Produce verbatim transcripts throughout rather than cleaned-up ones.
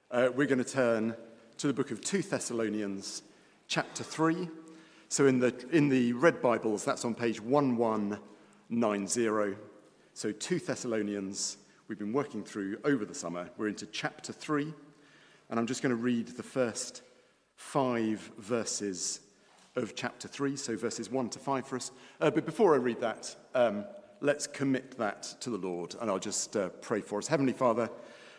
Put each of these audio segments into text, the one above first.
Uh, we're going to turn to the book of Second Thessalonians, chapter three. So in the in the red Bibles, that's on page eleven ninety. So Second Thessalonians, we've been working through over the summer. We're into chapter three, and I'm just going to read the first five verses of chapter three, so verses one to five for us. Uh, but before I read that, um, let's commit that to the Lord, and I'll just uh, pray for us. Heavenly Father,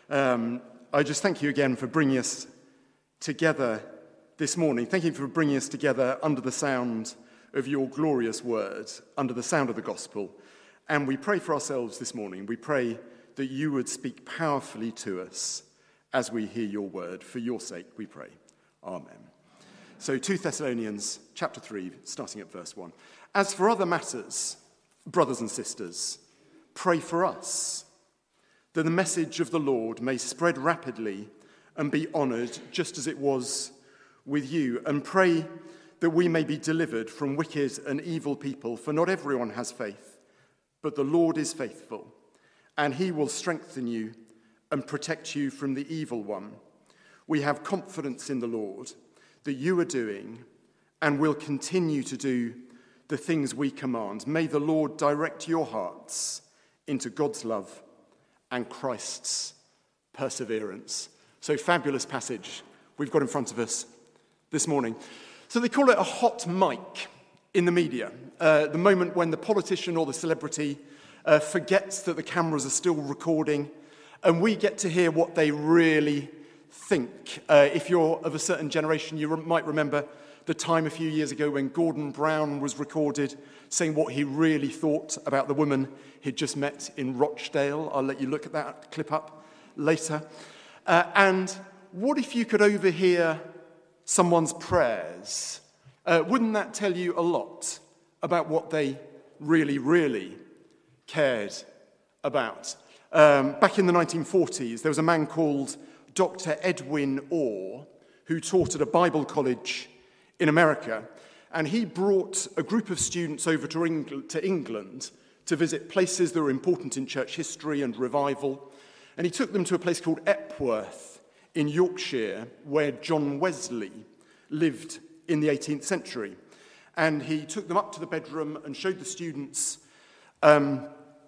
um, I just thank you again for bringing us together this morning. Thank you for bringing us together under the sound of your glorious word, under the sound of the gospel. And we pray for ourselves this morning. We pray that you would speak powerfully to us as we hear your word. For your sake, we pray. Amen. So Second Thessalonians chapter three, starting at verse one. As for other matters, brothers and sisters, pray for us, that the message of the Lord may spread rapidly and be honoured just as it was with you, and pray that we may be delivered from wicked and evil people, for not everyone has faith, but the Lord is faithful, and he will strengthen you and protect you from the evil one. We have confidence in the Lord that you are doing and will continue to do the things we command. May the Lord direct your hearts into God's love and Christ's perseverance. So fabulous passage we've got in front of us this morning. So they call it a hot mic in the media, uh, the moment when the politician or the celebrity uh, forgets that the cameras are still recording, and we get to hear what they really think. Uh, if you're of a certain generation, you re- might remember the time a few years ago when Gordon Brown was recorded saying what he really thought about the woman he'd just met in Rochdale. I'll let you look at that clip up later. Uh, and what if you could overhear someone's prayers? Uh, wouldn't that tell you a lot about what they really, really cared about? Um, back in the nineteen forties, there was a man called Doctor Edwin Orr who taught at a Bible college in America, and he brought a group of students over to, Eng- to England to visit places that were important in church history and revival. And he took them to a place called Epworth in Yorkshire, where John Wesley lived in the eighteenth century. And he took them up to the bedroom and showed the students um,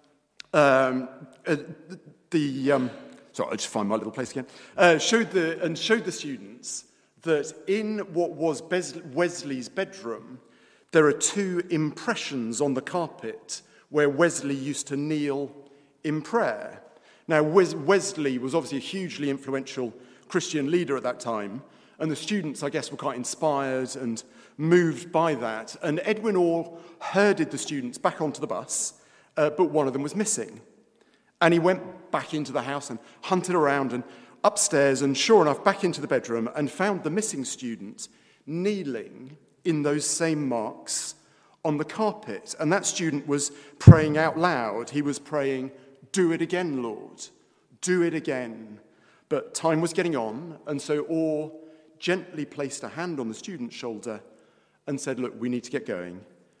um, uh, the... Um, sorry, I'll just find my little place again. Uh, showed the and showed the students that in what was Wesley's bedroom, there are two impressions on the carpet where Wesley used to kneel in prayer. Now, Wesley was obviously a hugely influential Christian leader at that time, and the students, I guess, were quite inspired and moved by that. And Edwin Orr herded the students back onto the bus, uh, but one of them was missing. And he went back into the house and hunted around and upstairs, and sure enough, back into the bedroom, and found the missing student kneeling in those same marks on the carpet. And that student was praying out loud. He was praying, "Do it again, Lord. Do it again." But time was getting on, and so Orr gently placed a hand on the student's shoulder and said, "Look, we need to get going."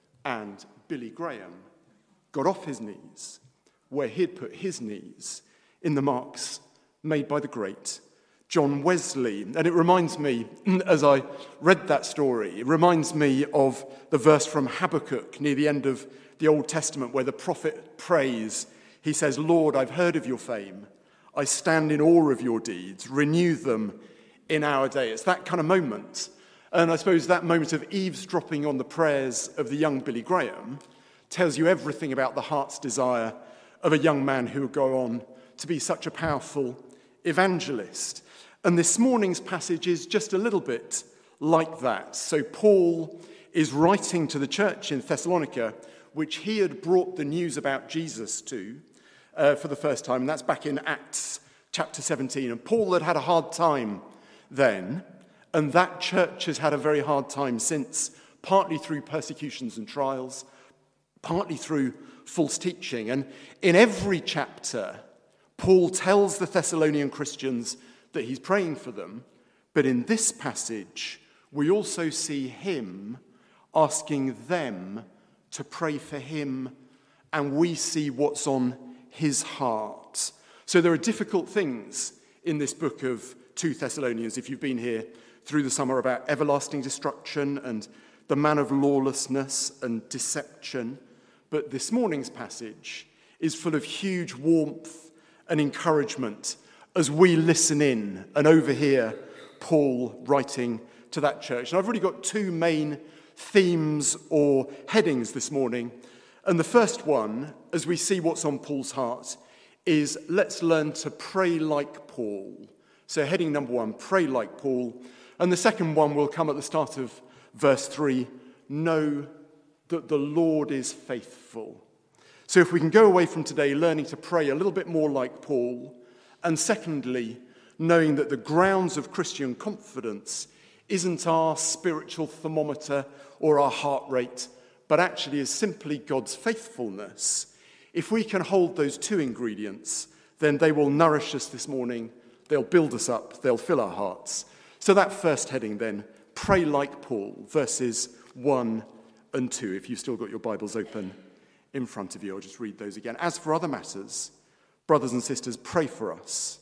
And Billy Graham got off his knees, where he'd put his knees, in the marks made by the great John Wesley. And it reminds me, as I read that story, it reminds me of the verse from Habakkuk near the end of the Old Testament where the prophet prays. He says, "Lord, I've heard of your fame. I stand in awe of your deeds. Renew them in our day." It's that kind of moment. And I suppose that moment of eavesdropping on the prayers of the young Billy Graham tells you everything about the heart's desire of a young man who would go on to be such a powerful evangelist. And this morning's passage is just a little bit like that. So Paul is writing to the church in Thessalonica, which he had brought the news about Jesus to uh, for the first time, and that's back in Acts chapter seventeen. And Paul had had a hard time then, and that church has had a very hard time since, partly through persecutions and trials, partly through false teaching. And in every chapter, Paul tells the Thessalonian Christians that he's praying for them, but in this passage, we also see him asking them to pray for him, and we see what's on his heart. So there are difficult things in this book of two Thessalonians, if you've been here through the summer, about everlasting destruction and the man of lawlessness and deception. But this morning's passage is full of huge warmth and encouragement as we listen in and overhear Paul writing to that church. And I've really got two main themes or headings this morning. And the first one, as we see what's on Paul's heart, is let's learn to pray like Paul. So heading number one, pray like Paul. And the second one will come at the start of verse three, know that the Lord is faithful. So if we can go away from today learning to pray a little bit more like Paul, and secondly, knowing that the grounds of Christian confidence isn't our spiritual thermometer or our heart rate, but actually is simply God's faithfulness. If we can hold those two ingredients, then they will nourish us this morning, they'll build us up, they'll fill our hearts. So that first heading then, pray like Paul, verses one and two. If you've still got your Bibles open in front of you, I'll just read those again. As for other matters, brothers and sisters, pray for us,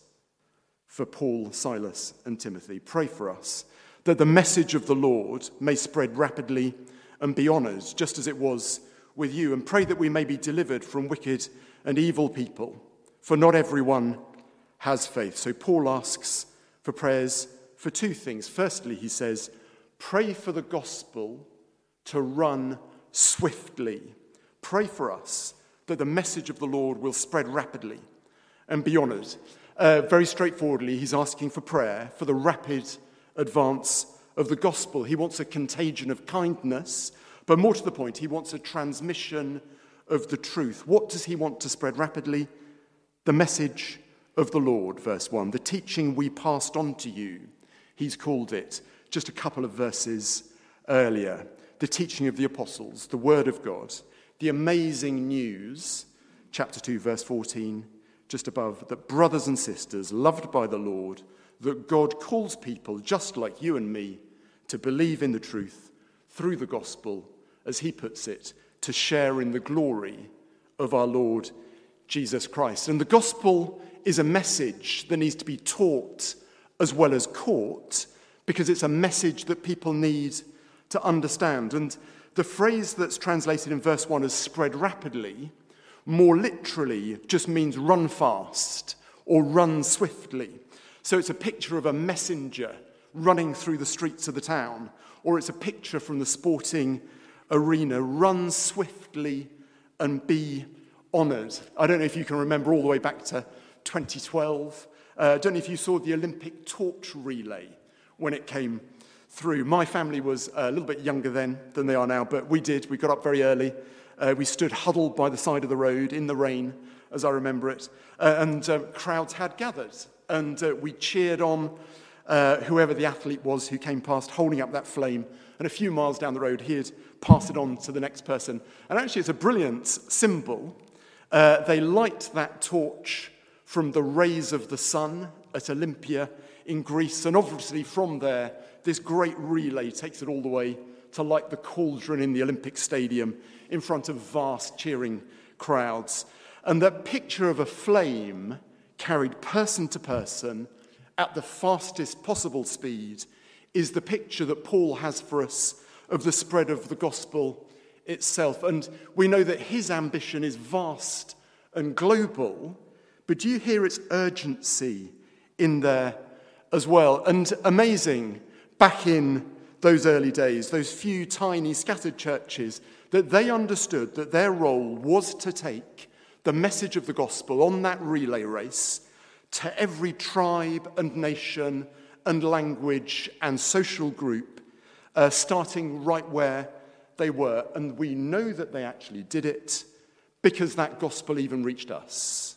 for Paul, Silas, and Timothy. Pray for us, that the message of the Lord may spread rapidly and be honoured, just as it was with you. And pray that we may be delivered from wicked and evil people, for not everyone has faith. So Paul asks for prayers for two things. Firstly, he says, pray for the gospel to run swiftly. Pray for us that the message of the Lord will spread rapidly and be honoured. Uh, very straightforwardly, he's asking for prayer for the rapid advance of the gospel. He wants a contagion of kindness, but more to the point, he wants a transmission of the truth. What does he want to spread rapidly? The message of the Lord, verse one, the teaching we passed on to you, he's called it, just a couple of verses earlier. The teaching of the apostles, the word of God, the amazing news, chapter two, verse fourteen, just above, that brothers and sisters, loved by the Lord, that God calls people just like you and me to believe in the truth through the gospel, as he puts it, to share in the glory of our Lord Jesus Christ. And the gospel is a message that needs to be taught as well as caught, because it's a message that people need to understand. And the phrase that's translated in verse one as spread rapidly, more literally just means run fast or run swiftly. So it's a picture of a messenger running through the streets of the town, or it's a picture from the sporting arena. Run swiftly and be honoured. I don't know if you can remember all the way back to twenty twelve. I uh, don't know if you saw the Olympic torch relay when it came through. My family was a little bit younger then than they are now, but we did. We got up very early. Uh, we stood huddled by the side of the road in the rain, as I remember it, uh, and uh, crowds had gathered. And uh, we cheered on uh, whoever the athlete was who came past holding up that flame. And a few miles down the road, he'd pass it on to the next person. And actually, it's a brilliant symbol. Uh, they light that torch from the rays of the sun at Olympia in Greece. And obviously from there, this great relay takes it all the way to light the cauldron in the Olympic Stadium in front of vast cheering crowds. And that picture of a flame carried person to person at the fastest possible speed is the picture that Paul has for us of the spread of the gospel itself. And we know that his ambition is vast and global, but do you hear its urgency in there as well? And amazing, back in those early days, those few tiny scattered churches, that they understood that their role was to take the message of the gospel on that relay race to every tribe and nation and language and social group, uh, starting right where they were. And we know that they actually did it because that gospel even reached us.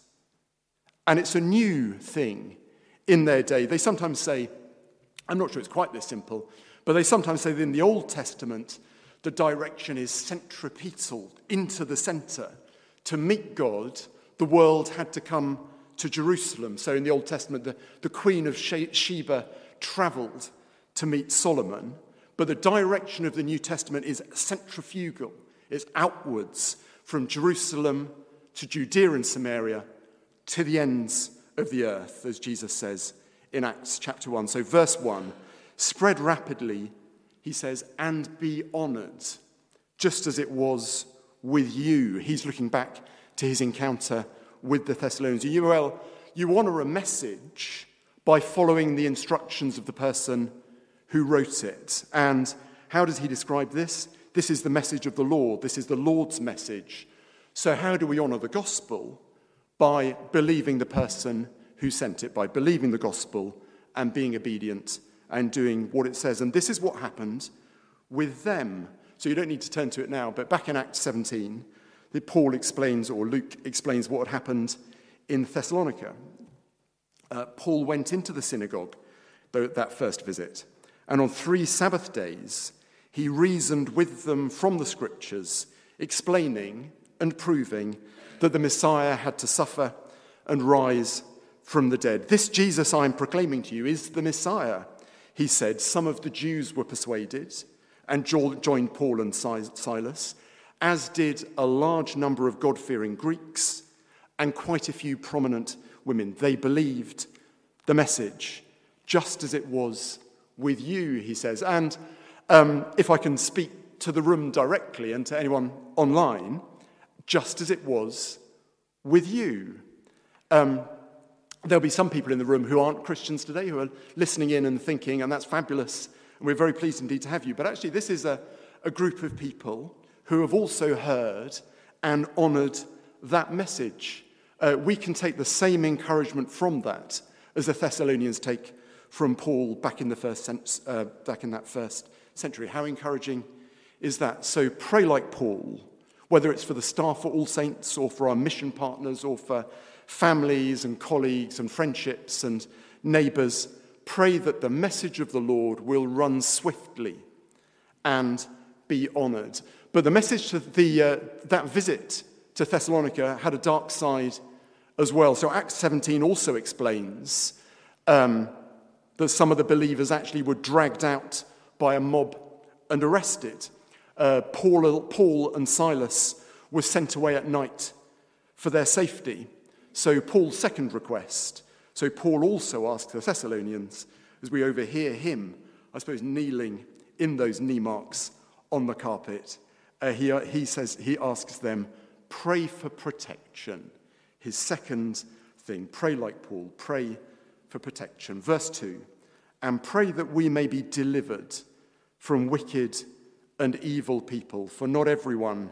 And it's a new thing in their day. They sometimes say, I'm not sure it's quite this simple, but they sometimes say that in the Old Testament, the direction is centripetal, into the center. To meet God, the world had to come to Jerusalem. So in the Old Testament, the, the Queen of Sheba traveled to meet Solomon, but the direction of the New Testament is centrifugal. It's outwards from Jerusalem to Judea and Samaria to the ends of the earth, as Jesus says in Acts chapter one. So verse one, spread rapidly, he says, and be honoured, just as it was with you. He's looking back to his encounter with the Thessalonians. You, well, you honour a message by following the instructions of the person who wrote it. And how does he describe this? This is the message of the Lord. This is the Lord's message. So how do we honour the gospel? By believing the person who sent it, by believing the gospel and being obedient and doing what it says. And this is what happened with them. So you don't need to turn to it now, but back in Acts seventeen, Paul explains, or Luke explains, what had happened in Thessalonica. Uh, Paul went into the synagogue, that first visit, and on three Sabbath days, he reasoned with them from the scriptures, explaining and proving that the Messiah had to suffer and rise from the dead. This Jesus I am proclaiming to you is the Messiah, he said. Some of the Jews were persuaded and joined Paul and Silas, as did a large number of God-fearing Greeks and quite a few prominent women. They believed the message, just as it was with you, he says. And um, if I can speak to the room directly and to anyone online, just as it was with you. Um, there'll be some people in the room who aren't Christians today, who are listening in and thinking, and that's fabulous, and we're very pleased indeed to have you. But actually, this is a, a group of people who have also heard and honoured that message. Uh, we can take the same encouragement from that as the Thessalonians take from Paul back in the first cent- uh, back in that first century. How encouraging is that? So pray like Paul, whether it's for the staff at All Saints or for our mission partners or for families and colleagues and friendships and neighbours. Pray that the message of the Lord will run swiftly and be honoured. But the message to the uh, that visit to Thessalonica had a dark side as well. So Acts seventeen also explains um, that some of the believers actually were dragged out by a mob and arrested. Uh, Paul, Paul and Silas were sent away at night for their safety. So Paul's second request. So Paul also asked the Thessalonians, as we overhear him, I suppose, kneeling in those knee marks on the carpet, uh, he, he says, he asks them, pray for protection. His second thing, pray like Paul, pray for protection. Verse two, and pray that we may be delivered from wicked and evil people, for not everyone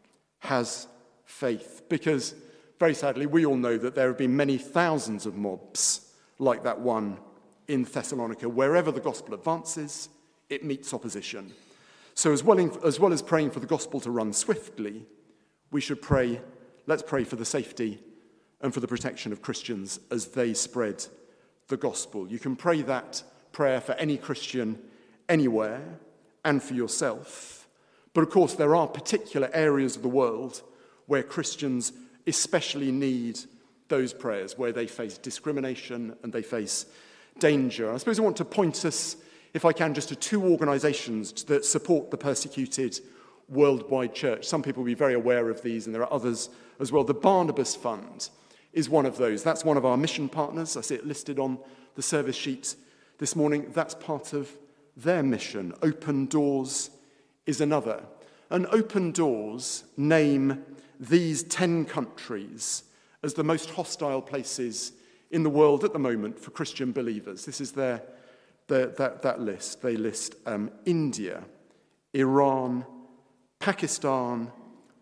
has faith. Because, very sadly, we all know that there have been many thousands of mobs like that one in Thessalonica. Wherever the gospel advances, it meets opposition. So as well, in, as well as praying for the gospel to run swiftly, we should pray, let's pray for the safety and for the protection of Christians as they spread the gospel. You can pray that prayer for any Christian anywhere and for yourself. But of course, there are particular areas of the world where Christians especially need those prayers, where they face discrimination and they face danger. I suppose I want to point us, if I can, just to two organisations that support the persecuted worldwide church. Some people will be very aware of these, and there are others as well. The Barnabas Fund is one of those. That's one of our mission partners. I see it listed on the service sheet this morning. That's part of their mission. Open Doors is another. And Open Doors name these ten countries as the most hostile places in the world at the moment for Christian believers. This is their, their that, that list. They list um, India, Iran, Pakistan,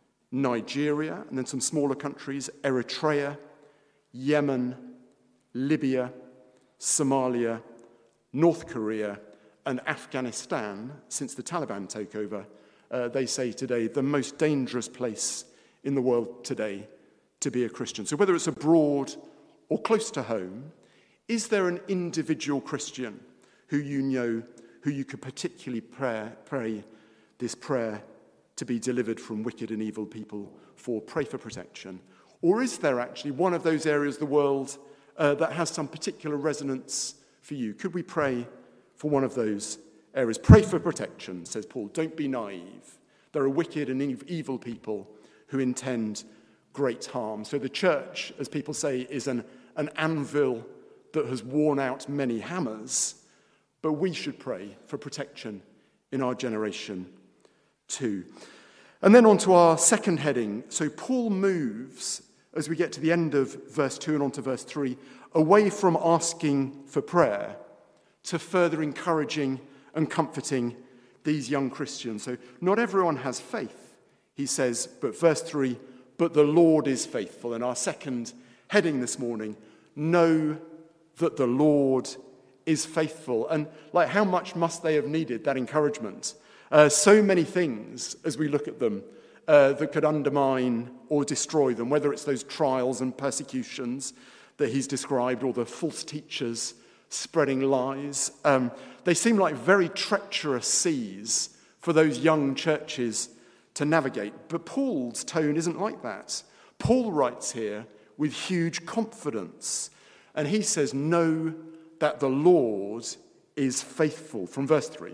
Nigeria, and then some smaller countries, Eritrea, Yemen, Libya, Somalia, North Korea, and Afghanistan, since the Taliban takeover. Uh, they say today the most dangerous place in the world today to be a Christian. So whether it's abroad or close to home, is there an individual Christian who you know, who you could particularly pray, pray this prayer to be delivered from wicked and evil people for? Pray for protection. Or is there actually one of those areas of the world uh, that has some particular resonance for you? Could we pray for one of those areas? Pray for protection, says Paul. Don't be naive. There are wicked and evil people who intend great harm. So the church, as people say, is an an anvil that has worn out many hammers, but we should pray for protection in our generation too. And then on to our second heading. So Paul moves, as we get to the end of verse two and on to verse three, away from asking for prayer to further encouraging and comforting these young Christians. So not everyone has faith, he says, but verse three, but the Lord is faithful. And our second heading this morning, know that the Lord is faithful. And like, how much must they have needed that encouragement? Uh, so many things, as we look at them, uh, that could undermine or destroy them, whether it's those trials and persecutions that he's described, or the false teachers spreading lies. Um, they seem like very treacherous seas for those young churches to navigate. But Paul's tone isn't like that. Paul writes here with huge confidence, and he says, know that the Lord is faithful. From verse three,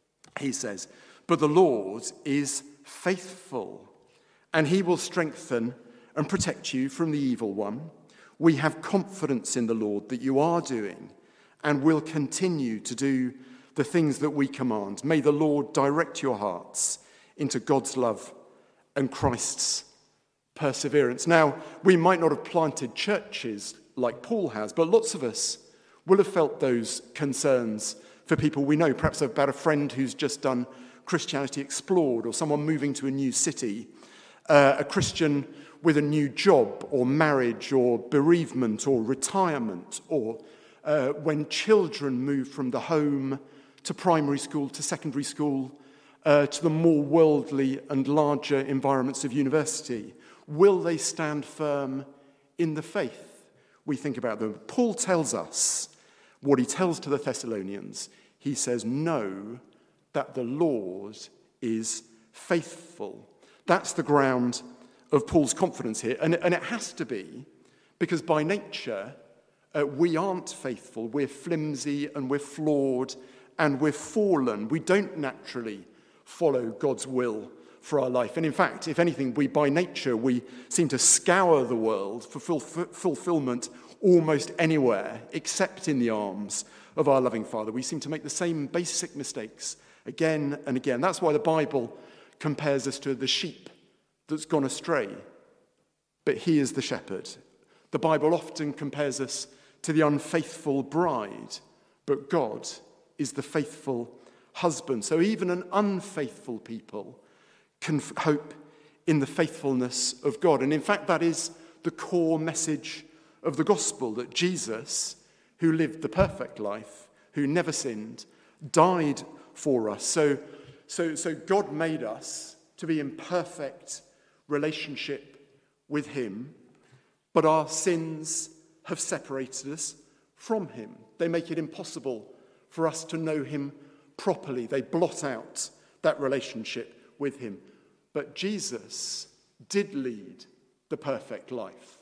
he says, but the Lord is faithful, and he will strengthen and protect you from the evil one. We have confidence in the Lord that you are doing and will continue to do the things that we command. May the Lord direct your hearts into God's love and Christ's perseverance. Now, we might not have planted churches like Paul has, but lots of us will have felt those concerns for people we know, perhaps about a friend who's just done Christianity Explored, or someone moving to a new city, uh, a Christian with a new job or marriage or bereavement or retirement, or uh, when children move from the home to primary school to secondary school uh, to the more worldly and larger environments of university. Will they stand firm in the faith? We think about them. Paul tells us what he tells to the Thessalonians. He says, know that the Lord is faithful. That's the ground of Paul's confidence here. And, and it has to be, because by nature, uh, we aren't faithful. We're flimsy and we're flawed and we're fallen. We don't naturally follow God's will for our life. And in fact, if anything, we by nature, we seem to scour the world for fulf- fulfillment almost anywhere except in the arms of our loving Father. We seem to make the same basic mistakes again and again. That's why the Bible compares us to the sheep that's gone astray, but he is the shepherd. The Bible often compares us to the unfaithful bride, but God is the faithful husband. So even an unfaithful people can f- hope in the faithfulness of God. And in fact, that is the core message of the gospel, that Jesus, who lived the perfect life, who never sinned, died for us. So, so, so God made us to be in perfect relationship with him, but our sins have separated us from him. They make it impossible for us to know him properly. They blot out that relationship with him. But Jesus did lead the perfect life,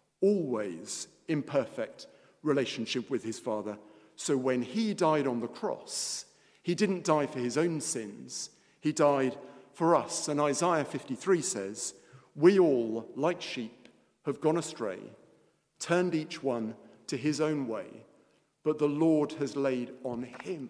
always in perfect relationship with his Father. So when he died on the cross, he didn't die for his own sins. He died for us. And Isaiah fifty-three says, we all, like sheep, have gone astray, turned each one to his own way, but the Lord has laid on him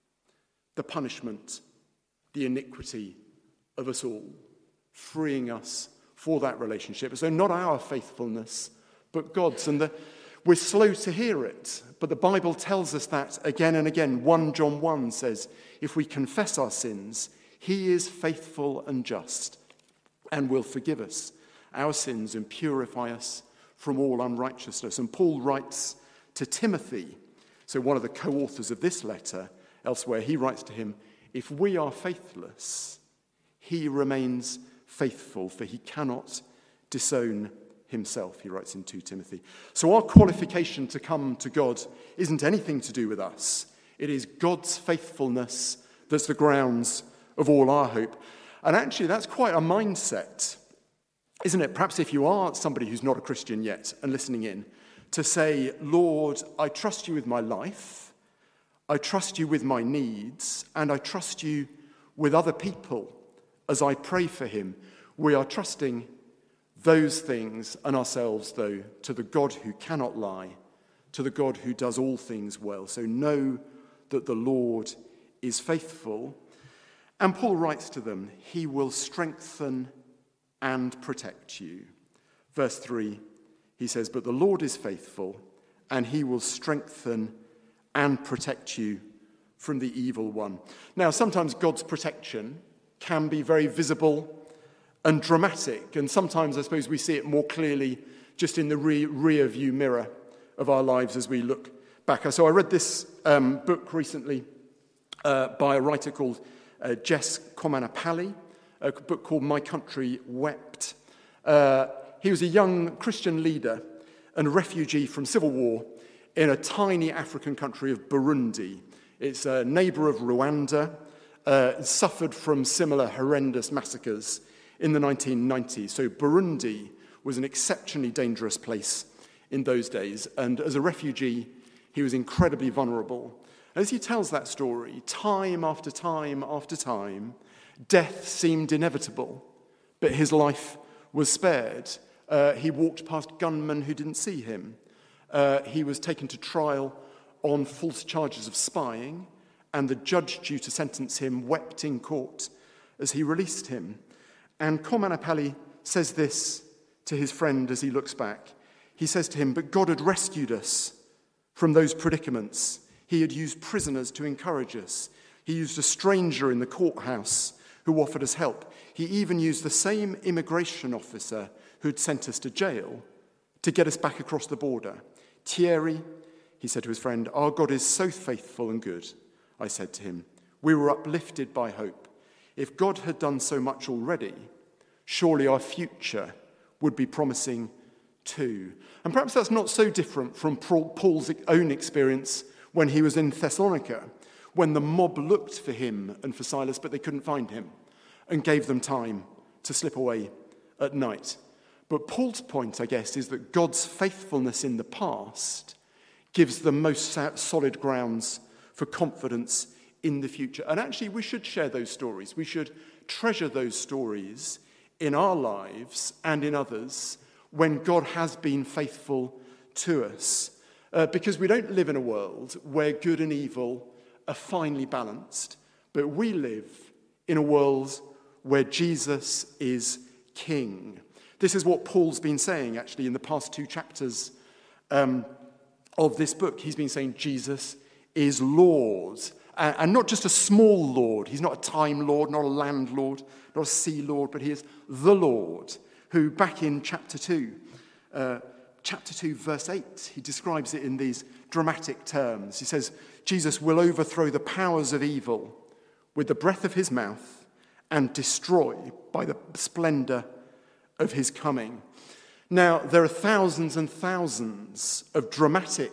the punishment, the iniquity of us all, freeing us for that relationship. So not our faithfulness, but God's. And the, we're slow to hear it, but the Bible tells us that again and again. First John one says, if we confess our sins, he is faithful and just and will forgive us our sins and purify us from all unrighteousness. And Paul writes to Timothy, so one of the co-authors of this letter, elsewhere, he writes to him, if we are faithless, he remains faithful, for he cannot disown himself, he writes in Second Timothy. So our qualification to come to God isn't anything to do with us. It is God's faithfulness that's the grounds of all our hope. And actually, that's quite a mindset, isn't it? Perhaps if you are somebody who's not a Christian yet and listening in, to say, Lord, I trust you with my life, I trust you with my needs, and I trust you with other people as I pray for him. We are trusting Those things and ourselves, though, to the God who cannot lie, to the God who does all things well. So know that the Lord is faithful. And Paul writes to them, he will strengthen and protect you. Verse three, he says, but the Lord is faithful, and he will strengthen and protect you from the evil one. Now, sometimes God's protection can be very visible and dramatic, and sometimes I suppose we see it more clearly just in the re- rear view mirror of our lives as we look back. So I read this um, book recently uh, by a writer called uh, Jess Komanapalli, a book called My Country Wept. Uh, he was a young Christian leader and refugee from civil war in a tiny African country of Burundi. It's a neighbour of Rwanda, uh, suffered from similar horrendous massacres in the nineteen nineties. So Burundi was an exceptionally dangerous place in those days, and as a refugee, he was incredibly vulnerable. As he tells that story, time after time after time, death seemed inevitable, but his life was spared. Uh, he walked past gunmen who didn't see him. Uh, he was taken to trial on false charges of spying, and the judge due to sentence him wept in court as he released him. And Komanapalli says this to his friend as he looks back. He says to him, but God had rescued us from those predicaments. He had used prisoners to encourage us. He used a stranger in the courthouse who offered us help. He even used the same immigration officer who'd sent us to jail to get us back across the border. Thierry, he said to his friend, our God is so faithful and good. I said to him, we were uplifted by hope. If God had done so much already, surely our future would be promising too. And perhaps that's not so different from Paul's own experience when he was in Thessalonica, when the mob looked for him and for Silas, but they couldn't find him, and gave them time to slip away at night. But Paul's point, I guess, is that God's faithfulness in the past gives the most solid grounds for confidence in the future. And actually, we should share those stories. We should treasure those stories in our lives and in others when God has been faithful to us. Uh, because we don't live in a world where good and evil are finely balanced, but we live in a world where Jesus is King. This is what Paul's been saying, actually, in the past two chapters um, of this book. He's been saying Jesus is Lord, and, and not just a small Lord. He's not a time Lord, not a landlord, not a sea Lord, but he is the Lord, who back in chapter two, uh, chapter two, verse eight, he describes it in these dramatic terms. He says, Jesus will overthrow the powers of evil with the breath of his mouth and destroy by the splendor of his coming. Now, there are thousands and thousands of dramatic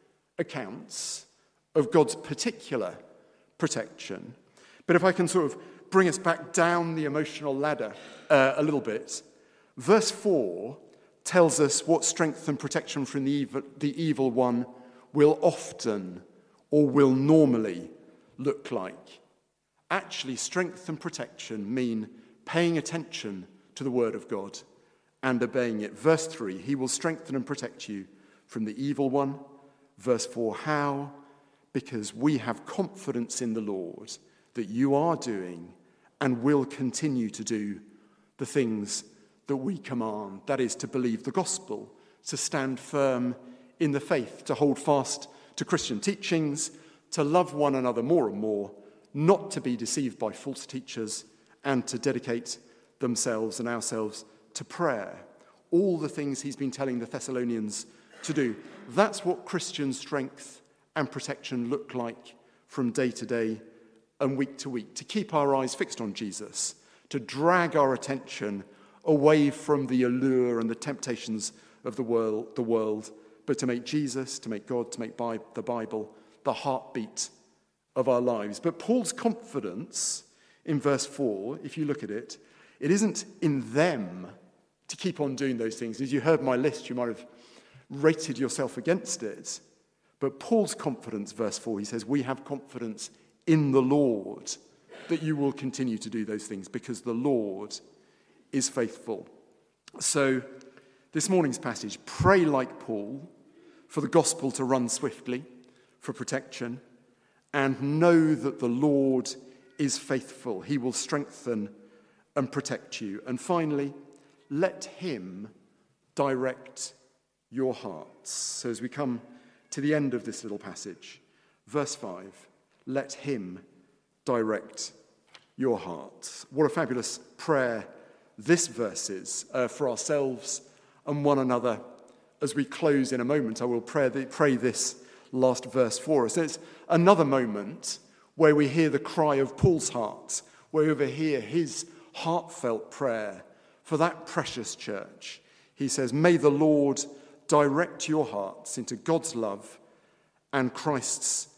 accounts of God's particular protection. But if I can sort of bring us back down the emotional ladder uh, a little bit, verse four tells us what strength and protection from the evil, the evil one will often or will normally look like. Actually, strength and protection mean paying attention to the word of God and obeying it. Verse three, he will strengthen and protect you from the evil one. Verse four, how? Because we have confidence in the Lord that you are doing and will continue to do the things that we command. That is, to believe the gospel, to stand firm in the faith, to hold fast to Christian teachings, to love one another more and more, not to be deceived by false teachers, and to dedicate themselves and ourselves to prayer. All the things he's been telling the Thessalonians to do. That's what Christian strength and protection look like from day to day and week to week. To keep our eyes fixed on Jesus, to drag our attention away from the allure and the temptations of the world, the world, but to make Jesus, to make God, to make Bi- the Bible the heartbeat of our lives. But Paul's confidence in verse four, if you look at it, it isn't in them to keep on doing those things. As you heard my list, you might have rated yourself against it. But Paul's confidence, verse four, he says, we have confidence in the Lord that you will continue to do those things because the Lord is faithful. So, this morning's passage, pray like Paul for the gospel to run swiftly, for protection, and know that the Lord is faithful. He will strengthen and protect you. And finally, let him direct your hearts. So as we come to the end of this little passage, verse five, let him direct your hearts. What a fabulous prayer this verse is uh, for ourselves and one another. As we close in a moment, I will pray, the, pray this last verse for us. It's another moment where we hear the cry of Paul's heart, where we overhear his heartfelt prayer for that precious church. He says, may the Lord direct your hearts into God's love and Christ's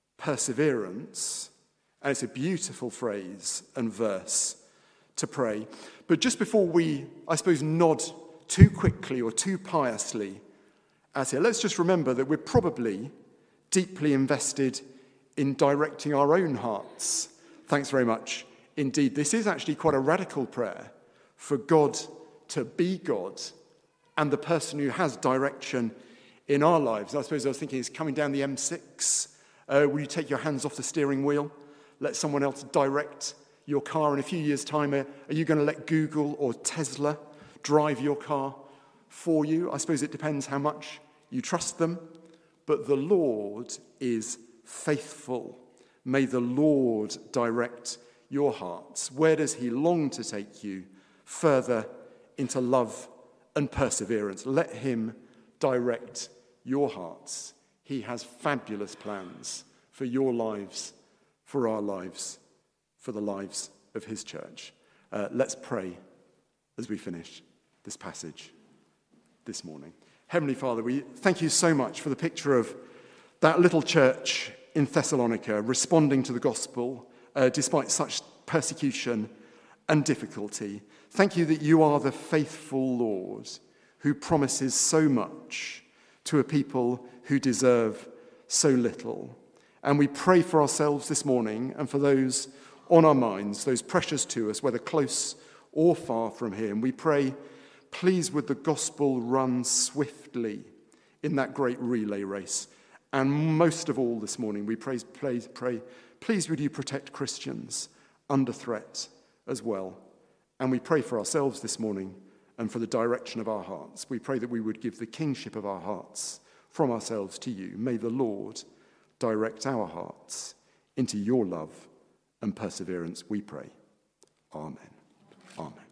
perseverance. And it's a beautiful phrase and verse to pray. But just before we, I suppose, nod too quickly or too piously as here, let's just remember that we're probably deeply invested in directing our own hearts. Thanks very much. Indeed, this is actually quite a radical prayer for God to be God and the person who has direction in our lives. I suppose I was thinking, is coming down the M six, uh, will you take your hands off the steering wheel? Let someone else direct your car. In a few years' time, are you going to let Google or Tesla drive your car for you? I suppose it depends how much you trust them. But the Lord is faithful. May the Lord direct your hearts. Where does he long to take you? Further into love and perseverance. Let him direct your hearts. He has fabulous plans for your lives, for our lives, for the lives of his church. Uh, let's pray as we finish this passage this morning. Heavenly Father, we thank you so much for the picture of that little church in Thessalonica responding to the gospel uh, despite such persecution and difficulty. Thank you that you are the faithful Lord who promises so much to a people who deserve so little. And we pray for ourselves this morning and for those on our minds, those precious to us, whether close or far from here. And we pray, please would the gospel run swiftly in that great relay race. And most of all this morning, we pray, pray, pray, please would you protect Christians under threat as well. And we pray for ourselves this morning and for the direction of our hearts. We pray that we would give the kingship of our hearts from ourselves to you. May the Lord direct our hearts into your love and perseverance, we pray. Amen. Amen.